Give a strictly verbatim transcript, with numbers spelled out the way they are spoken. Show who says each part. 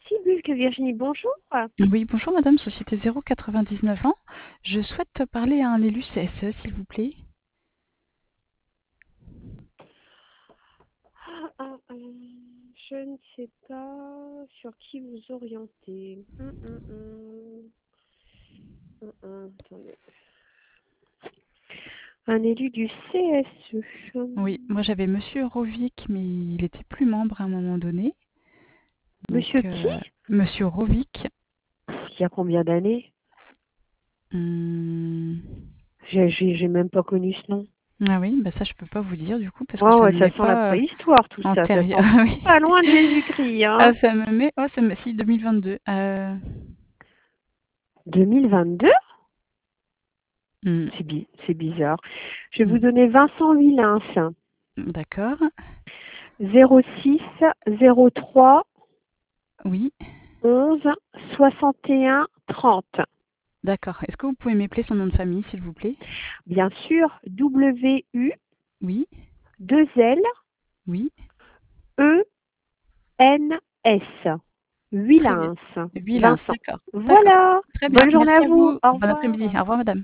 Speaker 1: Sibylke Virginie, bonjour.
Speaker 2: Oui, bonjour madame, société zéro quatre-vingt-dix-neuf ans. Je souhaite parler à un élu C S E, s'il vous plaît.
Speaker 1: Ah, ah, ah, je ne sais pas sur qui vous orienter. Hum, hum, hum. Hum, hum, attendez. Un élu du C S E.
Speaker 2: Oui, moi j'avais monsieur Rovic, mais il était plus membre à un moment donné. Donc,
Speaker 1: Monsieur qui?
Speaker 2: euh, monsieur Rovic,
Speaker 1: Il y a combien d'années?
Speaker 2: hum,
Speaker 1: J'ai j'ai- j'ai même pas connu ce nom.
Speaker 2: ah oui, bah ça je peux pas vous dire du coup, parce que
Speaker 1: Oh,
Speaker 2: ça
Speaker 1: ouais,
Speaker 2: me
Speaker 1: ça
Speaker 2: met
Speaker 1: sent la
Speaker 2: pas euh,
Speaker 1: préhistoire, tout ça. Ça
Speaker 2: antérieur.
Speaker 1: sent
Speaker 2: Ah oui.
Speaker 1: pas loin de Jésus-Christ,
Speaker 2: Ah,
Speaker 1: hein.
Speaker 2: ça me met, oh ça me, si, deux mille vingt-deux. Euh,
Speaker 1: deux mille vingt-deux?
Speaker 2: hum,
Speaker 1: C'est bi- c'est bizarre. Je vais vous
Speaker 2: hum,
Speaker 1: donner Vincent Villens.
Speaker 2: D'accord,
Speaker 1: zéro six zéro trois
Speaker 2: oui,
Speaker 1: onze soixante et un trente.
Speaker 2: d'accord. Est-ce que vous pouvez m'épeler son nom de famille, s'il vous plaît?
Speaker 1: Bien sûr, W U
Speaker 2: Oui,
Speaker 1: deux L
Speaker 2: oui,
Speaker 1: E N S.
Speaker 2: très bien.
Speaker 1: Villens.
Speaker 2: Villain,
Speaker 1: Vincent.
Speaker 2: d'accord, d'accord.
Speaker 1: Voilà.
Speaker 2: Très bien,
Speaker 1: Bonne journée
Speaker 2: merci
Speaker 1: à
Speaker 2: à
Speaker 1: vous.
Speaker 2: vous.
Speaker 1: Au
Speaker 2: Bon
Speaker 1: revoir.
Speaker 2: après-midi. Au revoir madame.